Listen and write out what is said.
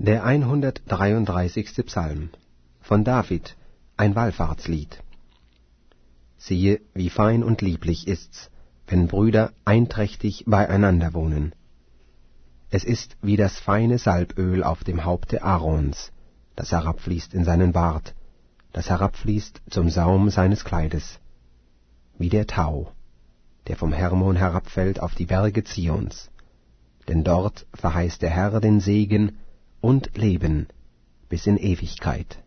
Der 133. Psalm von David, ein Wallfahrtslied. Siehe, wie fein und lieblich ist's, wenn Brüder einträchtig beieinander wohnen. Es ist wie das feine Salböl auf dem Haupte Aarons, das herabfließt in seinen Bart, das herabfließt zum Saum seines Kleides, wie der Tau, der vom Hermon herabfällt auf die Berge Zions. Denn dort verheißt der Herr den Segen und Leben bis in Ewigkeit.